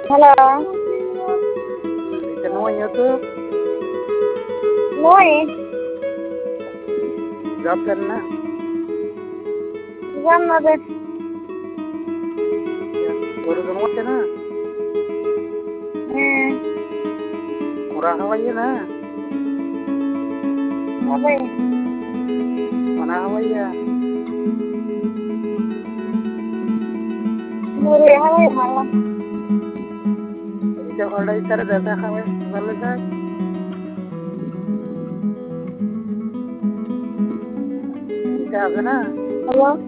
hello, এটা নয় তো মই जॉब करना জান্নাতে और दोनों से ना হ্যাঁ पूरा हवाई ना হবে मना हवाई ঘুরে হবে ভালো इसे ऑर्डर इधर देता हवाई वाले का इसे आगे ना হ্যালো